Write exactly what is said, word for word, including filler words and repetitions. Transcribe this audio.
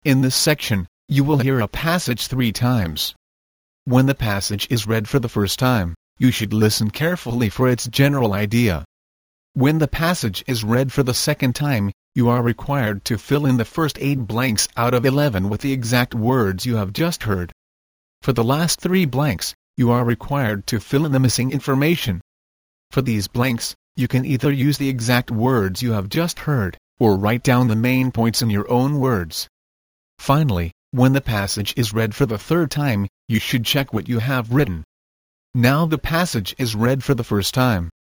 In this section, you will hear a passage three times. When the passage is read for the first time, you should listen carefully for its general idea. When the passage is read for the second time, you are required to fill in the first eight blanks out of eleven with the exact words you have just heard. For the last three blanks, you are required to fill in the missing information. For these blanks, you can either use the exact words you have just heard, or write down the main points in your own words. Finally, when the passage is read for the third time, you should check what you have written. Now the passage is read for the first time.